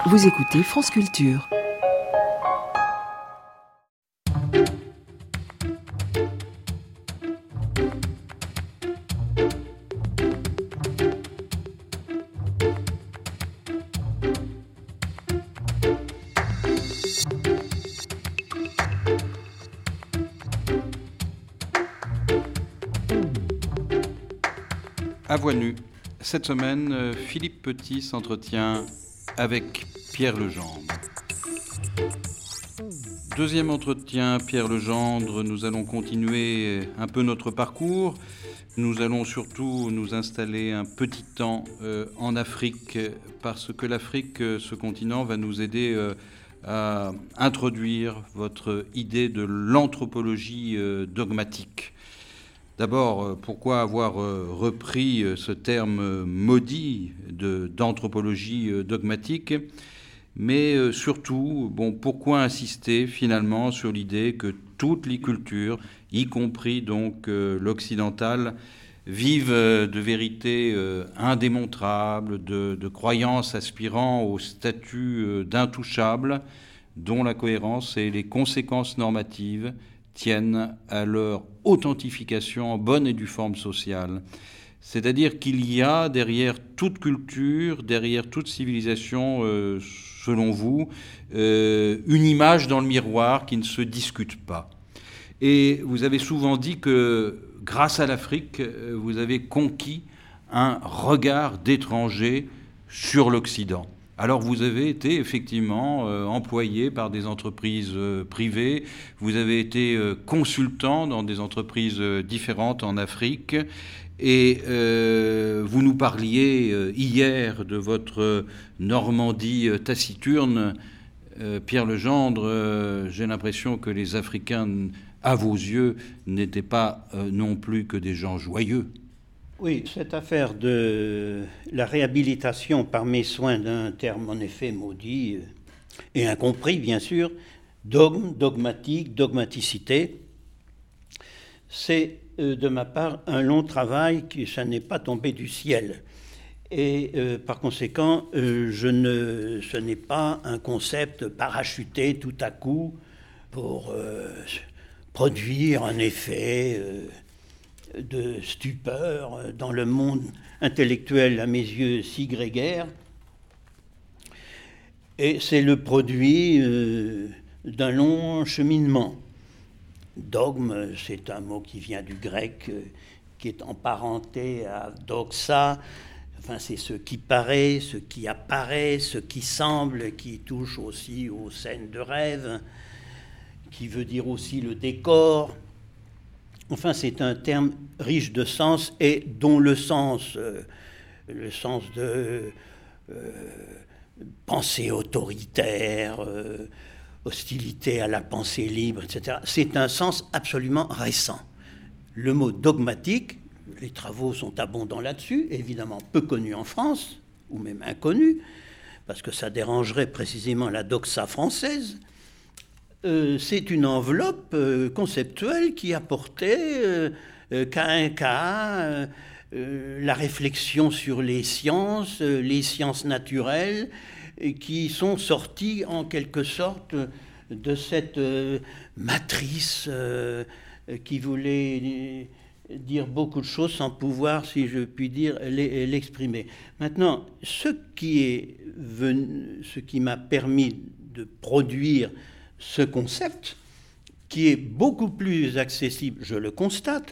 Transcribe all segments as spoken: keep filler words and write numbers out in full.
Vous écoutez France Culture. À Voix nue. Cette semaine, Philippe Petit s'entretient avec Pierre Legendre. Deuxième entretien, Pierre Legendre, nous allons continuer un peu notre parcours. Nous allons surtout nous installer un petit temps euh, en Afrique, parce que l'Afrique, ce continent, va nous aider euh, à introduire votre idée de l'anthropologie euh, dogmatique. D'abord, pourquoi avoir repris ce terme maudit de, d'anthropologie dogmatique, mais surtout, bon, pourquoi insister finalement sur l'idée que toutes les cultures, y compris donc l'occidentale, vivent de vérités indémontrables, de, de croyances aspirant au statut d'intouchable, dont la cohérence et les conséquences normatives tiennent à leur authentification en bonne et due forme sociale. C'est-à-dire qu'il y a derrière toute culture, derrière toute civilisation, euh, selon vous, euh, une image dans le miroir qui ne se discute pas. Et vous avez souvent dit que grâce à l'Afrique, vous avez conquis un regard d'étranger sur l'Occident. Alors vous avez été effectivement euh, employé par des entreprises euh, privées, vous avez été euh, consultant dans des entreprises euh, différentes en Afrique, et euh, vous nous parliez euh, hier de votre Normandie euh, taciturne. Euh, Pierre Legendre, euh, j'ai l'impression que les Africains, à vos yeux, n'étaient pas euh, non plus que des gens joyeux. Oui, cette affaire de la réhabilitation par mes soins d'un terme en effet maudit et incompris, bien sûr, dogme, dogmatique, dogmaticité, c'est euh, de ma part un long travail qui ça n'est pas tombé du ciel. Et euh, par conséquent, euh, je ne, ce n'est pas un concept parachuté tout à coup pour euh, produire un effet Euh, de stupeur dans le monde intellectuel à mes yeux si grégaire. Et c'est le produit euh, d'un long cheminement. Dogme, c'est un mot qui vient du grec, euh, qui est emparenté à doxa. Enfin, c'est ce qui paraît, ce qui apparaît, ce qui semble, qui touche aussi aux scènes de rêve, qui veut dire aussi le décor. Enfin, c'est un terme riche de sens et dont le sens, euh, le sens de euh, pensée autoritaire, euh, hostilité à la pensée libre, et cetera, c'est un sens absolument récent. Le mot dogmatique, les travaux sont abondants là-dessus, évidemment peu connu en France, ou même inconnu, parce que ça dérangerait précisément la doxa française. Euh, c'est une enveloppe euh, conceptuelle qui apportait euh, euh, cas un cas euh, euh, la réflexion sur les sciences, euh, les sciences naturelles, et qui sont sorties en quelque sorte de cette euh, matrice euh, qui voulait dire beaucoup de choses sans pouvoir, si je puis dire, l'exprimer. Maintenant, ce qui est venu, ce qui m'a permis de produire ce concept, qui est beaucoup plus accessible, je le constate,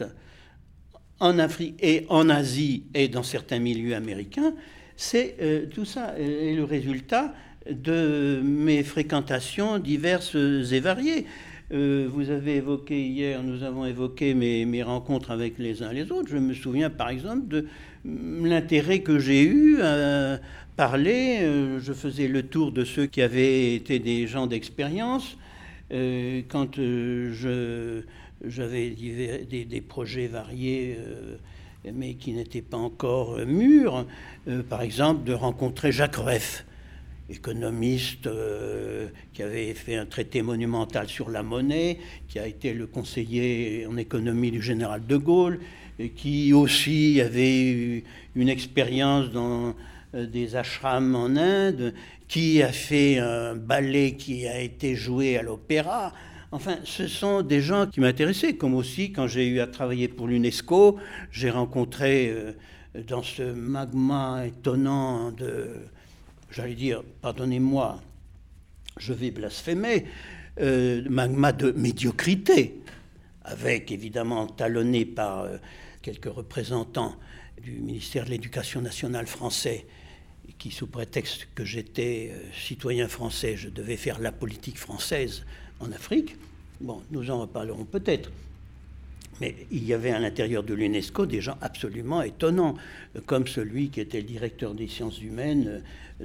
en Afrique et en Asie et dans certains milieux américains, c'est euh, tout ça est le résultat de mes fréquentations diverses et variées. Euh, vous avez évoqué hier, nous avons évoqué mes, mes rencontres avec les uns les autres. Je me souviens par exemple de l'intérêt que j'ai eu à parler. Euh, je faisais le tour de ceux qui avaient été des gens d'expérience. Euh, quand euh, je, j'avais des, des projets variés, euh, mais qui n'étaient pas encore mûrs, euh, par exemple de rencontrer Jacques Rueff, économiste euh, qui avait fait un traité monumental sur la monnaie, qui a été le conseiller en économie du général de Gaulle, et qui aussi avait eu une expérience dans euh, des ashrams en Inde, qui a fait un ballet qui a été joué à l'opéra. Enfin, ce sont des gens qui m'intéressaient, comme aussi quand j'ai eu à travailler pour l'UNESCO, j'ai rencontré euh, dans ce magma étonnant de, j'allais dire, pardonnez-moi, je vais blasphémer, euh, magma de médiocrité, avec évidemment talonné par euh, quelques représentants du ministère de l'Éducation nationale français, qui, sous prétexte que j'étais euh, citoyen français, je devais faire la politique française en Afrique. Bon, nous en reparlerons peut-être. Mais il y avait à l'intérieur de l'UNESCO des gens absolument étonnants, comme celui qui était le directeur des sciences humaines.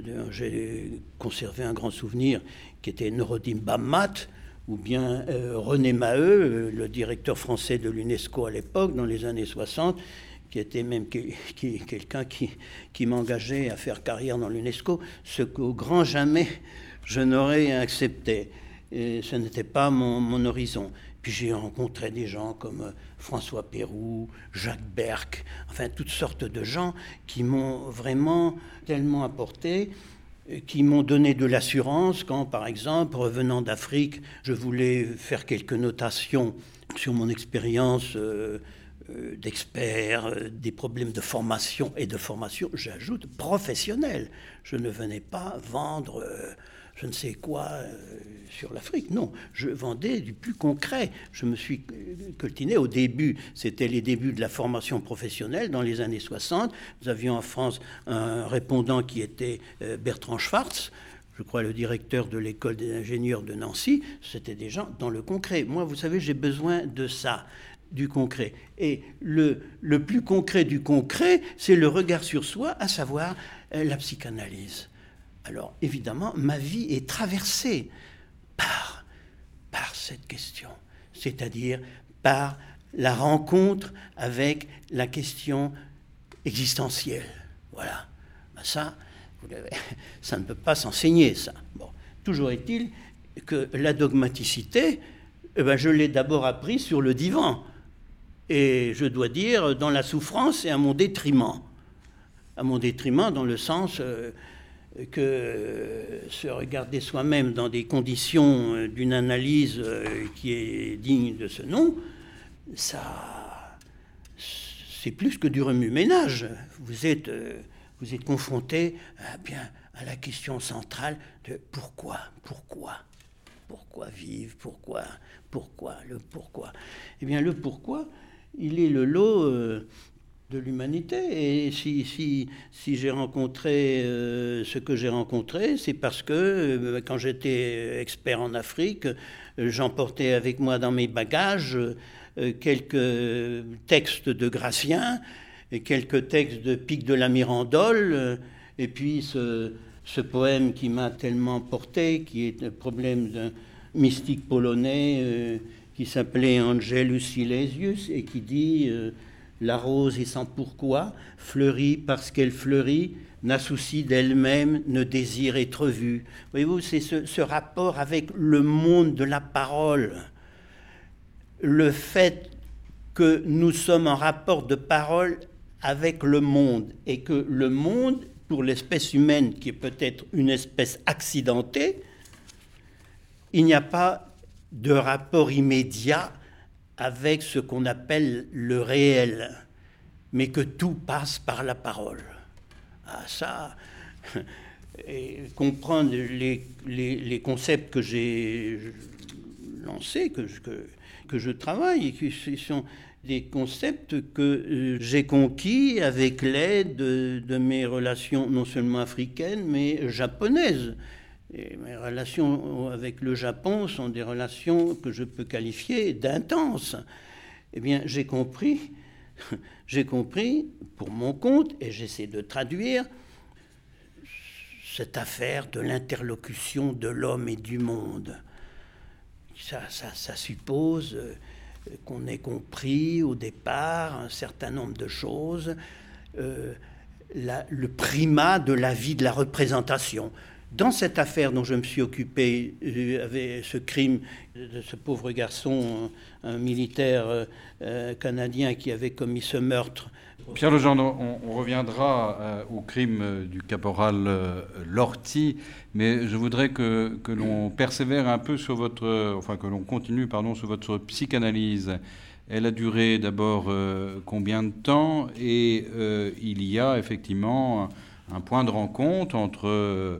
J'ai conservé un grand souvenir, qui était Norodim Bammat, ou bien euh, René Maheu, le directeur français de l'UNESCO à l'époque, dans les années soixante, qui était même qui, qui, quelqu'un qui, qui m'engageait à faire carrière dans l'UNESCO, ce qu'au grand jamais je n'aurais accepté. Et ce n'était pas mon, mon horizon. Puis j'ai rencontré des gens comme François Pérou, Jacques Berck, enfin toutes sortes de gens qui m'ont vraiment tellement apporté, qui m'ont donné de l'assurance quand, par exemple, revenant d'Afrique, je voulais faire quelques notations sur mon expérience euh, euh, d'expert, euh, des problèmes de formation et de formation, j'ajoute, professionnelle. Je ne venais pas vendre... Euh, je ne sais quoi euh, sur l'Afrique. Non, je vendais du plus concret. Je me suis coltiné au début. C'était les débuts de la formation professionnelle dans les années soixante. Nous avions en France un répondant qui était euh, Bertrand Schwartz, je crois le directeur de l'école des ingénieurs de Nancy. C'était des gens dans le concret. Moi, vous savez, j'ai besoin de ça, du concret. Et le, le plus concret du concret, c'est le regard sur soi, à savoir euh, la psychanalyse. Alors, évidemment, ma vie est traversée par, par cette question, c'est-à-dire par la rencontre avec la question existentielle. Voilà. Ben ça, ça ne peut pas s'enseigner, ça. Bon. Toujours est-il que la dogmaticité, eh ben, je l'ai d'abord appris sur le divan. Et je dois dire, dans la souffrance et à mon détriment. À mon détriment, dans le sens... Euh, que se regarder soi-même dans des conditions d'une analyse qui est digne de ce nom, ça, c'est plus que du remue-ménage. Vous êtes, vous êtes confronté à, bien, à la question centrale de pourquoi, pourquoi, pourquoi vivre, pourquoi, pourquoi, le pourquoi. Eh bien, le pourquoi, il est le lot... Euh, de l'humanité. Et si, si, si j'ai rencontré euh, ce que j'ai rencontré, c'est parce que euh, quand j'étais expert en Afrique, euh, j'emportais avec moi dans mes bagages euh, quelques textes de Gratien, et quelques textes de Pic de la Mirandole, euh, et puis ce, ce poème qui m'a tellement porté, qui est le problème d'un mystique polonais euh, qui s'appelait Angelus Silesius, et qui dit... Euh, la rose est sans pourquoi, fleurit parce qu'elle fleurit, n'a souci d'elle-même, ne désire être vue. Voyez-vous, c'est ce, ce rapport avec le monde de la parole. Le fait que nous sommes en rapport de parole avec le monde et que le monde, pour l'espèce humaine qui est peut-être une espèce accidentée, il n'y a pas de rapport immédiat avec ce qu'on appelle le réel, mais que tout passe par la parole. Ah, ça, et comprendre les, les, les concepts que j'ai lancés, que, que, que je travaille, et qui sont des concepts que j'ai conquis avec l'aide de, de mes relations non seulement africaines, mais japonaises. Et mes relations avec le Japon sont des relations que je peux qualifier d'intenses. Eh bien, j'ai compris, j'ai compris pour mon compte, et j'essaie de traduire cette affaire de l'interlocution de l'homme et du monde. Ça, ça, ça suppose qu'on ait compris au départ un certain nombre de choses, euh, la, le primat de la vie de la représentation. Dans cette affaire dont je me suis occupé, euh, avec ce crime de ce pauvre garçon, un, un militaire euh, canadien qui avait commis ce meurtre Pierre Legendre, on, on reviendra euh, au crime euh, du caporal euh, Lortie, mais je voudrais que, que l'on persévère un peu sur votre, euh, enfin que l'on continue, pardon, sur votre psychanalyse. Elle a duré d'abord euh, combien de temps? Et euh, il y a effectivement un point de rencontre entre euh,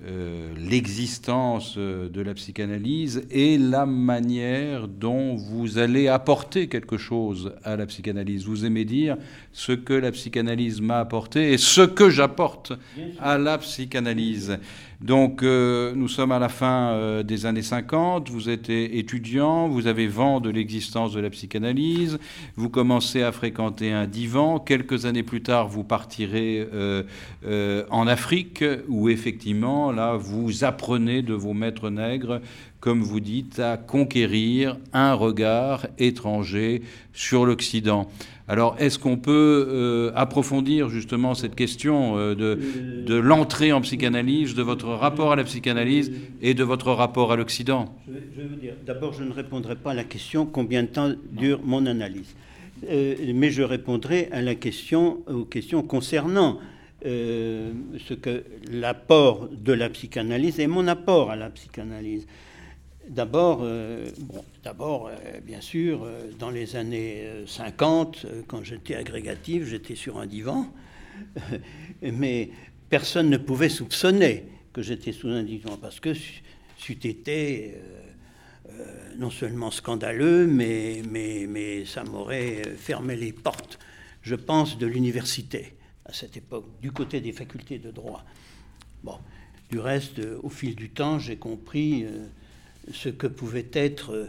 l'existence de la psychanalyse et la manière dont vous allez apporter quelque chose à la psychanalyse. Vous aimez dire ce que la psychanalyse m'a apporté et ce que j'apporte à la psychanalyse. Donc euh, nous sommes à la fin euh, des années cinquante, vous êtes étudiant, vous avez vent de l'existence de la psychanalyse, vous commencez à fréquenter un divan, quelques années plus tard vous partirez euh, euh, en Afrique où effectivement là vous apprenez de vos maîtres nègres, comme vous dites, à conquérir un regard étranger sur l'Occident. Alors, est-ce qu'on peut euh, approfondir justement cette question euh, de, de l'entrée en psychanalyse, de votre rapport à la psychanalyse et de votre rapport à l'Occident? Je vais, je vais vous dire, d'abord, je ne répondrai pas à la question combien de temps dure mon analyse, euh, mais je répondrai à la question, aux questions concernant euh, ce que l'apport de la psychanalyse et mon apport à la psychanalyse. D'abord, euh, bon, d'abord euh, bien sûr, euh, dans les années cinquante, euh, quand j'étais agrégatif, j'étais sur un divan, euh, mais personne ne pouvait soupçonner que j'étais sous un divan, parce que c'eût été euh, euh, non seulement scandaleux, mais, mais, mais ça m'aurait fermé les portes, je pense, de l'université, à cette époque, du côté des facultés de droit. Bon, du reste, euh, au fil du temps, j'ai compris... Euh, ce que pouvait être...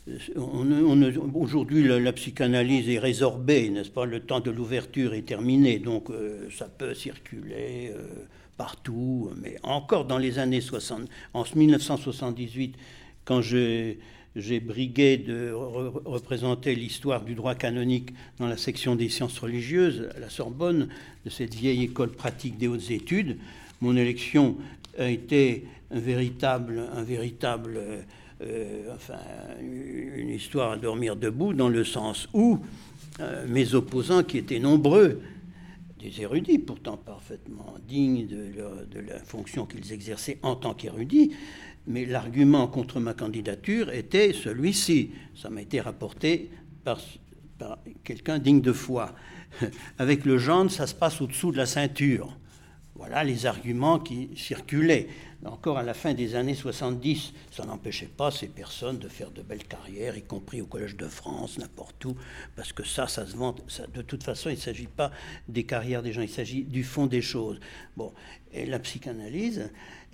On, on, aujourd'hui, la, la psychanalyse est résorbée, n'est-ce pas? Le temps de l'ouverture est terminé, donc euh, ça peut circuler euh, partout. Mais encore dans les années soixante, en mille neuf cent soixante-dix-huit, quand je, j'ai brigué de re- représenter l'histoire du droit canonique dans la section des sciences religieuses à la Sorbonne, de cette vieille école pratique des hautes études, mon élection a été un véritable, un véritable euh, enfin, une histoire à dormir debout, dans le sens où euh, mes opposants, qui étaient nombreux, des érudits pourtant parfaitement dignes de, leur, de la fonction qu'ils exerçaient en tant qu'érudits, mais l'argument contre ma candidature était celui-ci. Ça m'a été rapporté par, par quelqu'un digne de foi. Avec le gendre, ça se passe au-dessous de la ceinture. Voilà les arguments qui circulaient. Encore à la fin des années soixante-dix, ça n'empêchait pas ces personnes de faire de belles carrières, y compris au Collège de France, n'importe où, parce que ça, ça se vante. Ça, de toute façon, il ne s'agit pas des carrières des gens, il s'agit du fond des choses. Bon, et la psychanalyse,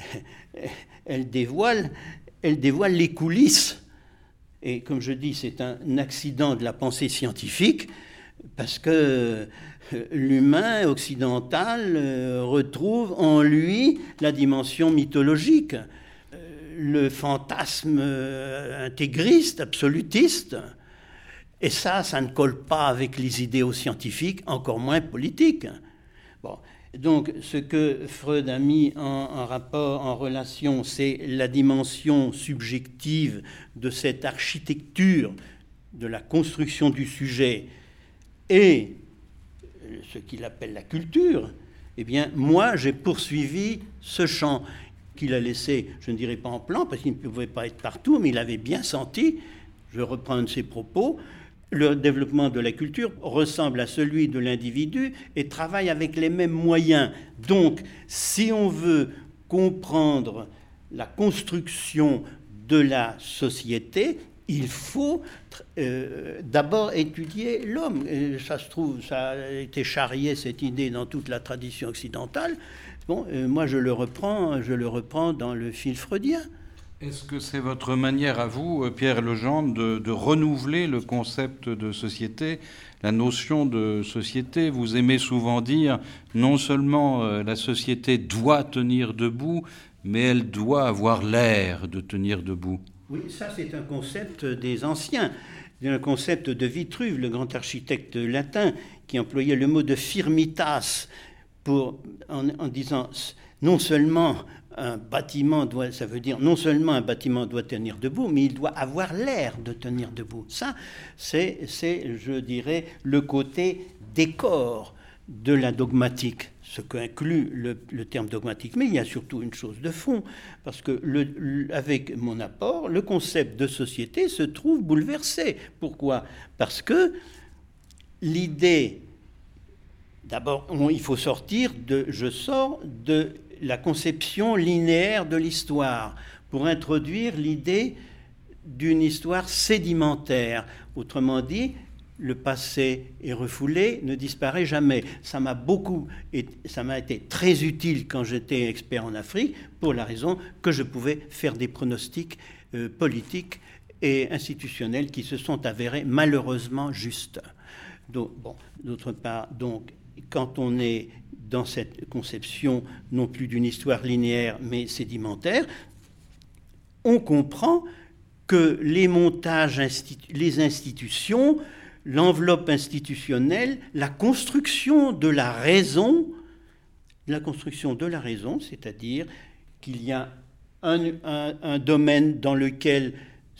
elle dévoile, elle dévoile les coulisses. Et comme je dis, c'est un accident de la pensée scientifique, parce que l'humain occidental retrouve en lui la dimension mythologique, le fantasme intégriste, absolutiste. Et ça, ça ne colle pas avec les idéaux scientifiques, encore moins politiques. Bon. Donc, ce que Freud a mis en, en rapport, en relation, c'est la dimension subjective de cette architecture de la construction du sujet et ce qu'il appelle la culture. Eh bien, moi, j'ai poursuivi ce champ qu'il a laissé, je ne dirais pas en plan, parce qu'il ne pouvait pas être partout, mais il avait bien senti, je reprends un de ses propos, le développement de la culture ressemble à celui de l'individu et travaille avec les mêmes moyens. Donc, si on veut comprendre la construction de la société, il faut euh, d'abord étudier l'homme. Et ça se trouve, ça a été charrié, cette idée, dans toute la tradition occidentale. Bon, euh, moi, je le reprends, je le reprends dans le fil freudien. Est-ce que c'est votre manière à vous, Pierre Legendre, de, de renouveler le concept de société, la notion de société? Vous aimez souvent dire, non seulement euh, la société doit tenir debout, mais elle doit avoir l'air de tenir debout. Oui, ça c'est un concept des anciens, un concept de Vitruve, le grand architecte latin, qui employait le mot de firmitas pour, en, en disant non seulement un bâtiment doit, ça veut dire non seulement un bâtiment doit tenir debout, mais il doit avoir l'air de tenir debout. Ça, c'est, c'est, je dirais, le côté décor de la dogmatique, ce qu'inclut le, le terme dogmatique. Mais il y a surtout une chose de fond, parce que le, le, avec mon apport, le concept de société se trouve bouleversé. Pourquoi ? Parce que l'idée, d'abord, on, il faut sortir de, je sors de la conception linéaire de l'histoire pour introduire l'idée d'une histoire sédimentaire. Autrement dit, le passé est refoulé, ne disparaît jamais. Ça m'a beaucoup, ça m'a été très utile quand j'étais expert en Afrique, pour la raison que je pouvais faire des pronostics euh, politiques et institutionnels qui se sont avérés malheureusement justes. Donc, bon, d'autre part, donc, quand on est dans cette conception non plus d'une histoire linéaire mais sédimentaire, on comprend que les montages, institu- les institutions, l'enveloppe institutionnelle, la construction de la raison, la construction de la raison, c'est-à-dire qu'il y a un, un, un domaine dans lequel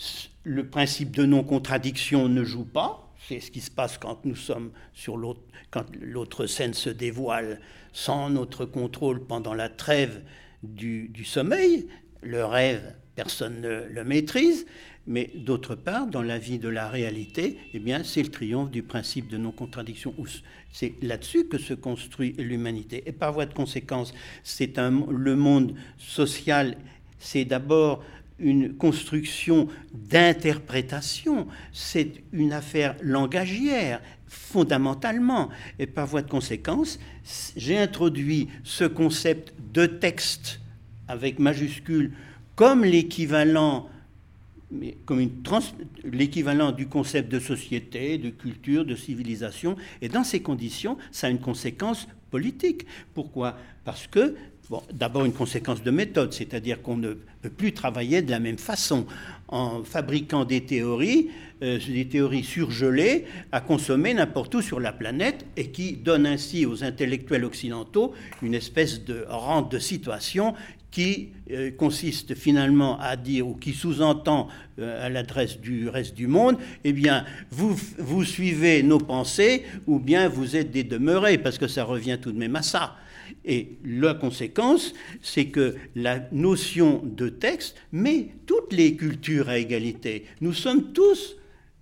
le principe de non-contradiction ne joue pas. C'est ce qui se passe quand nous sommes sur l'autre, quand l'autre scène se dévoile sans notre contrôle pendant la trêve du, du sommeil. Le rêve, personne ne le maîtrise. Mais d'autre part, dans la vie de la réalité, eh bien, c'est le triomphe du principe de non-contradiction. C'est là-dessus que se construit l'humanité. Et par voie de conséquence, c'est un, le monde social, c'est d'abord une construction d'interprétation, c'est une affaire langagière, fondamentalement. Et par voie de conséquence, j'ai introduit ce concept de texte avec majuscule comme l'équivalent, mais comme une trans, l'équivalent du concept de société, de culture, de civilisation. Et dans ces conditions, ça a une conséquence politique. Pourquoi ? Parce que, bon, d'abord une conséquence de méthode, c'est-à-dire qu'on ne peut plus travailler de la même façon en fabriquant des théories, euh, des théories surgelées à consommer n'importe où sur la planète et qui donnent ainsi aux intellectuels occidentaux une espèce de rente de situation qui euh, consiste finalement à dire, ou qui sous-entend euh, à l'adresse du reste du monde, eh bien, vous, vous suivez nos pensées ou bien vous êtes des demeurés, parce que ça revient tout de même à ça. Et la conséquence, c'est que la notion de texte met toutes les cultures à égalité. Nous sommes tous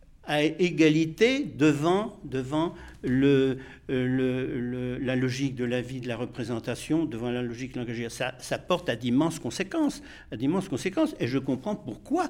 à égalité devant, devant le, le, le, la logique de la vie, de la représentation, devant la logique langagière. Ça, ça porte à d'immenses conséquences, à d'immenses conséquences. Et je comprends pourquoi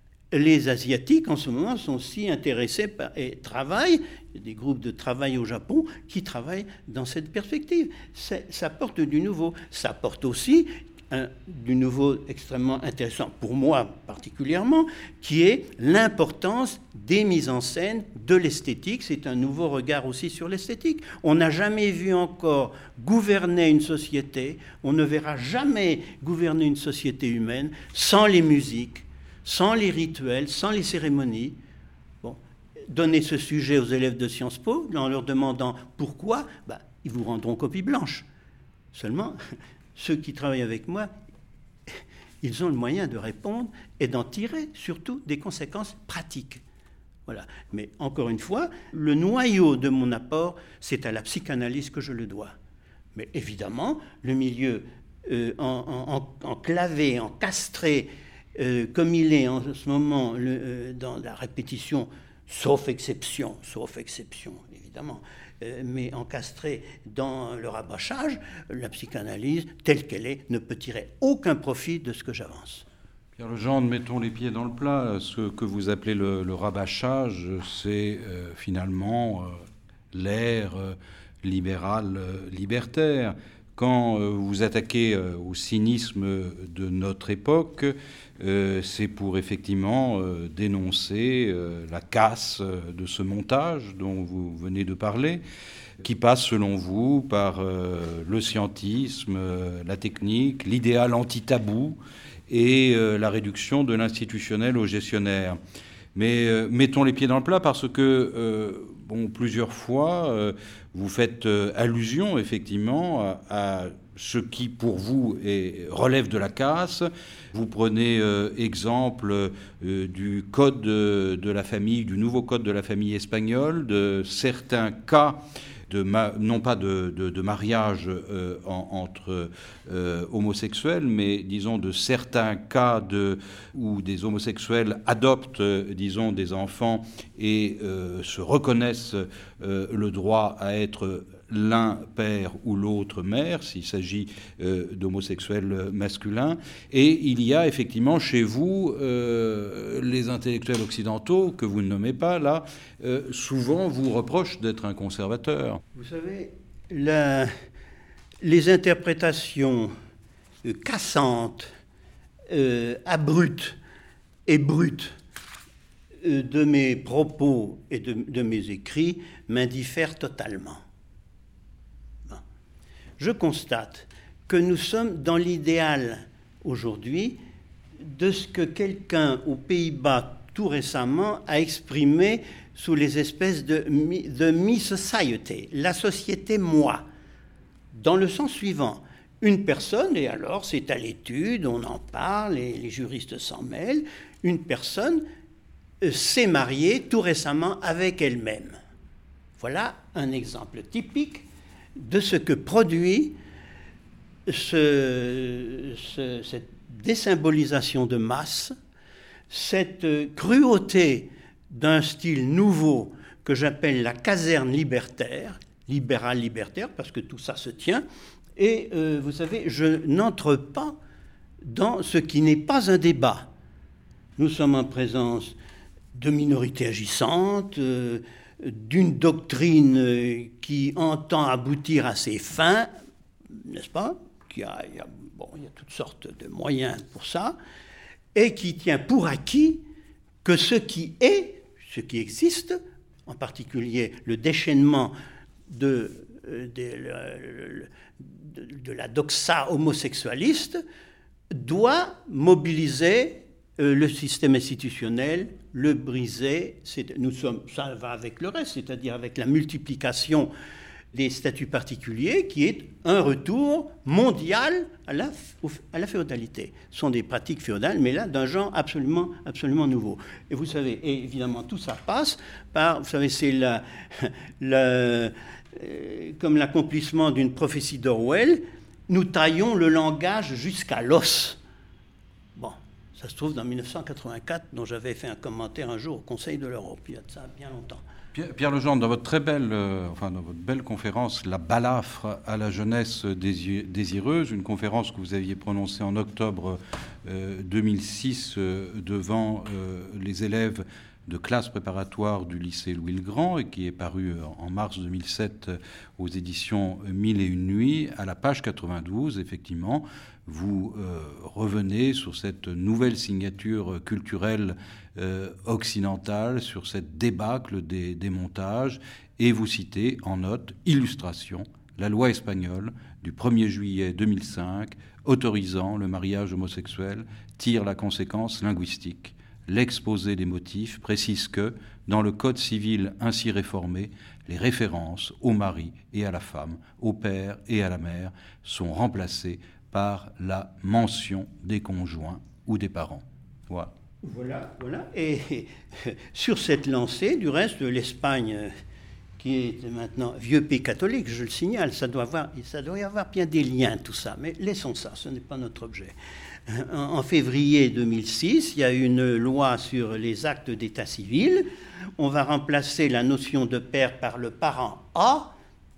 les Asiatiques, en ce moment, sont si intéressés par, et travaillent, il y a des groupes de travail au Japon qui travaillent dans cette perspective. C'est, ça porte du nouveau. Ça porte aussi un, du nouveau extrêmement intéressant, pour moi particulièrement, qui est l'importance des mises en scène, de l'esthétique. C'est un nouveau regard aussi sur l'esthétique. On n'a jamais vu encore gouverner une société, on ne verra jamais gouverner une société humaine sans les musiques, sans les rituels, sans les cérémonies. Bon, donner ce sujet aux élèves de Sciences Po, en leur demandant pourquoi, ben, ils vous rendront copie blanche. Seulement, ceux qui travaillent avec moi, ils ont le moyen de répondre et d'en tirer surtout des conséquences pratiques. Voilà. Mais encore une fois, le noyau de mon apport, c'est à la psychanalyse que je le dois. Mais évidemment, le milieu euh, en, en, enclavé, encastré, Euh, comme il est en ce moment le, euh, dans la répétition, sauf exception, sauf exception évidemment, euh, mais encastré dans le rabâchage, la psychanalyse telle qu'elle est ne peut tirer aucun profit de ce que j'avance. Pierre Legendre, mettons les pieds dans le plat. Ce que vous appelez le, le rabâchage, c'est euh, finalement euh, l'ère euh, libérale euh, libertaire. Quand euh, vous attaquez euh, au cynisme de notre époque, euh, c'est pour effectivement euh, dénoncer euh, la casse de ce montage dont vous venez de parler, qui passe selon vous par euh, le scientisme, euh, la technique, l'idéal anti-tabou et euh, la réduction de l'institutionnel au gestionnaire. Mais euh, mettons les pieds dans le plat parce que, euh, bon, plusieurs fois, euh, vous faites euh, allusion effectivement à, à ce qui pour vous est, relève de la casse. Vous prenez euh, exemple euh, du code de, de la famille, du nouveau code de la famille espagnole, de certains cas de ma, non pas de, de, de mariage euh, en, entre euh, homosexuels, mais disons de certains cas de, où des homosexuels adoptent, euh, disons, des enfants et euh, se reconnaissent euh, le droit à être l'un père ou l'autre mère, s'il s'agit euh, d'homosexuels masculins. Et il y a effectivement chez vous, euh, les intellectuels occidentaux, que vous ne nommez pas là, euh, souvent vous reprochent d'être un conservateur. Vous savez, la, les interprétations euh, cassantes, euh, abruptes et brutes euh, de mes propos et de, de mes écrits m'indiffèrent totalement. Je constate que nous sommes dans l'idéal aujourd'hui de ce que quelqu'un aux Pays-Bas tout récemment a exprimé sous les espèces de, de me-society, la société moi, dans le sens suivant. Une personne, et alors c'est à l'étude, on en parle, et les juristes s'en mêlent, une personne euh, s'est mariée tout récemment avec elle-même. Voilà un exemple typique de ce que produit ce, ce, cette désymbolisation de masse, cette cruauté d'un style nouveau que j'appelle la caserne libertaire, libéral-libertaire, parce que tout ça se tient. Et euh, vous savez, je n'entre pas dans ce qui n'est pas un débat. Nous sommes en présence de minorités agissantes, euh, d'une doctrine qui entend aboutir à ses fins, n'est-ce pas? Il y a, il y a, bon, il y a toutes sortes de moyens pour ça, et qui tient pour acquis que ce qui est, ce qui existe, en particulier le déchaînement de, de, de, de la doxa homosexualiste, doit mobiliser le système institutionnel, le briser. C'est, nous sommes, ça va avec le reste, c'est-à-dire avec la multiplication des statuts particuliers, qui est un retour mondial à la, à la féodalité. Ce sont des pratiques féodales, mais là, d'un genre absolument, absolument nouveau. Et vous savez, et évidemment, tout ça passe par, vous savez, c'est la, la, euh, comme l'accomplissement d'une prophétie d'Orwell, nous taillons le langage jusqu'à l'os. Bon. Ça se trouve dans mille neuf cent quatre-vingt-quatre, dont j'avais fait un commentaire un jour au Conseil de l'Europe, il y a de ça bien longtemps. Pierre, Pierre Legendre, dans votre très belle, euh, enfin dans votre belle conférence, La balafre à la jeunesse désireuse, une conférence que vous aviez prononcée en octobre euh, deux mille six euh, devant euh, les élèves de classe préparatoire du lycée Louis-le-Grand et qui est paru en mars deux mille sept aux éditions Mille et une nuits, à la page quatre-vingt-douze, effectivement, vous euh, revenez sur cette nouvelle signature culturelle euh, occidentale, sur cette débâcle des, des montages, et vous citez en note, illustration, la loi espagnole du premier juillet deux mille cinq autorisant le mariage homosexuel tire la conséquence linguistique. L'exposé des motifs précise que, dans le Code civil ainsi réformé, les références au mari et à la femme, au père et à la mère sont remplacées par la mention des conjoints ou des parents. Voilà. Voilà, voilà. Et sur cette lancée, du reste, l'Espagne, qui est maintenant vieux pays catholique, je le signale, ça doit, avoir, ça doit y avoir bien des liens, tout ça, mais laissons ça, ce n'est pas notre objet. En février deux mille six, il y a une loi sur les actes d'état civil. On va remplacer la notion de père par le parent A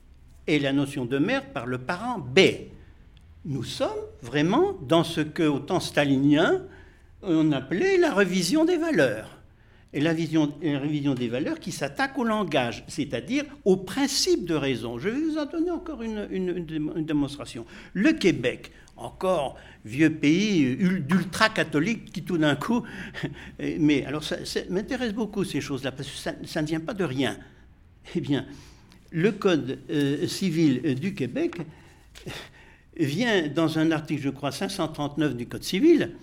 et la notion de mère par le parent B. Nous sommes vraiment dans ce qu'au temps stalinien, on appelait la révision des valeurs. Et la, vision, la révision des valeurs qui s'attaque au langage, c'est-à-dire au principe de raison. Je vais vous en donner encore une, une, une démonstration. Le Québec, encore vieux pays d'ultra-catholiques qui tout d'un coup... Mais alors ça, ça m'intéresse beaucoup ces choses-là, parce que ça, ça ne vient pas de rien. Eh bien, le Code euh, civil du Québec vient, dans un article, je crois, cinq cent trente-neuf du Code civil,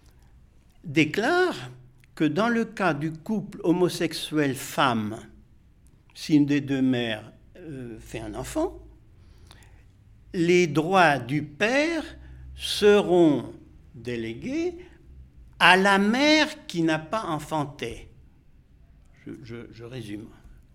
déclare que dans le cas du couple homosexuel femme, si une des deux mères euh, fait un enfant, les droits du père seront délégués à la mère qui n'a pas enfanté. Je, je, je résume.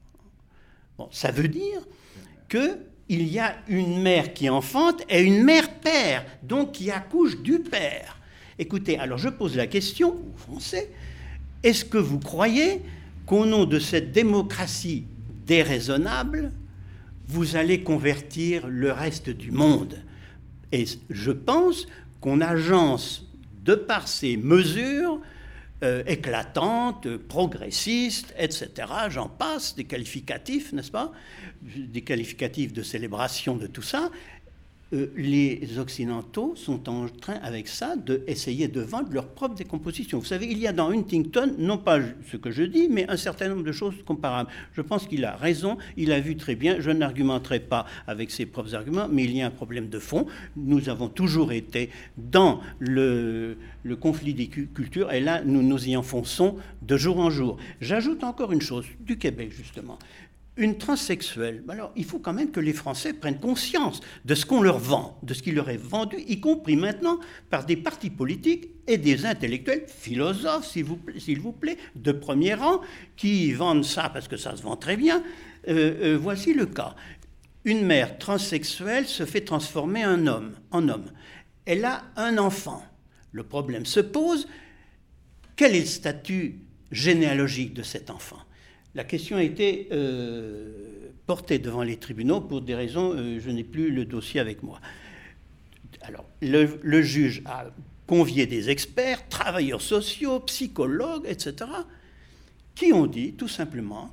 Bon, ça veut dire qu'il y a une mère qui enfante et une mère-père, donc qui accouche du père. Écoutez, alors je pose la question aux Français, est-ce que vous croyez qu'au nom de cette démocratie déraisonnable, vous allez convertir le reste du monde? Et je pense qu'on agence, de par ces mesures euh, éclatantes, progressistes, et cetera, j'en passe, des qualificatifs, n'est-ce pas? Des qualificatifs de célébration de tout ça. Euh, les Occidentaux sont en train, avec ça, d'essayer de vendre leur propre décomposition. Vous savez, il y a dans Huntington, non pas ce que je dis, mais un certain nombre de choses comparables. Je pense qu'il a raison, il a vu très bien, je n'argumenterai pas avec ses propres arguments, mais il y a un problème de fond. Nous avons toujours été dans le, le conflit des cultures, et là, nous nous y enfonçons de jour en jour. J'ajoute encore une chose, du Québec, justement. Une transsexuelle, alors il faut quand même que les Français prennent conscience de ce qu'on leur vend, de ce qui leur est vendu, y compris maintenant par des partis politiques et des intellectuels, philosophes, s'il vous plaît, s'il vous plaît, de premier rang, qui vendent ça parce que ça se vend très bien. Euh, euh, voici le cas. Une mère transsexuelle se fait transformer en homme, en homme. Elle a un enfant. Le problème se pose, quel est le statut généalogique de cet enfant ? La question a été euh, portée devant les tribunaux pour des raisons, euh, je n'ai plus le dossier avec moi. Alors, le, le juge a convié des experts, travailleurs sociaux, psychologues, et cetera, qui ont dit tout simplement,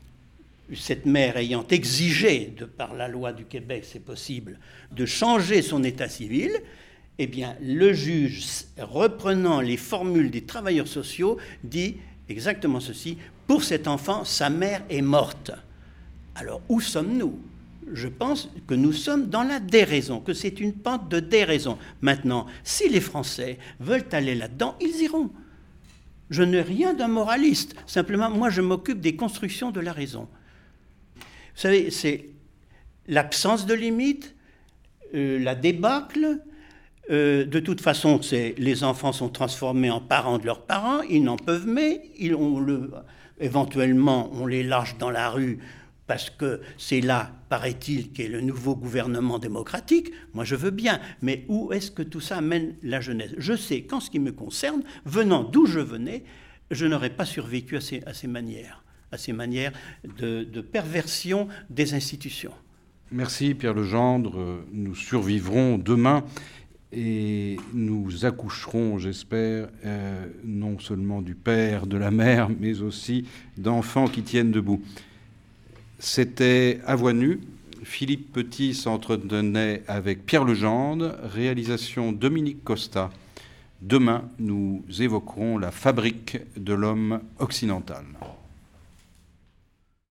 cette mère ayant exigé, de par la loi du Québec, c'est possible, de changer son état civil, eh bien, le juge, reprenant les formules des travailleurs sociaux, dit exactement ceci: pour cet enfant, sa mère est morte. Alors, où sommes-nous? Je pense que nous sommes dans la déraison, que c'est une pente de déraison. Maintenant, si les Français veulent aller là-dedans, ils iront. Je n'ai rien d'un moraliste. Simplement, moi, je m'occupe des constructions de la raison. Vous savez, c'est l'absence de limite, euh, la débâcle. Euh, de toute façon, c'est, les enfants sont transformés en parents de leurs parents, ils n'en peuvent mais, ils, on le, éventuellement on les lâche dans la rue parce que c'est là, paraît-il, qu'est le nouveau gouvernement démocratique. Moi je veux bien, mais où est-ce que tout ça amène la jeunesse? Je sais qu'en ce qui me concerne, venant d'où je venais, je n'aurais pas survécu à ces, à ces manières, à ces manières de, de perversion des institutions. Merci Pierre Legendre, nous survivrons demain. Et nous accoucherons, j'espère, euh, non seulement du père, de la mère, mais aussi d'enfants qui tiennent debout. C'était À Voix nue. Philippe Petit s'entretenait avec Pierre Legendre, réalisation Dominique Costa. Demain, nous évoquerons la fabrique de l'homme occidental.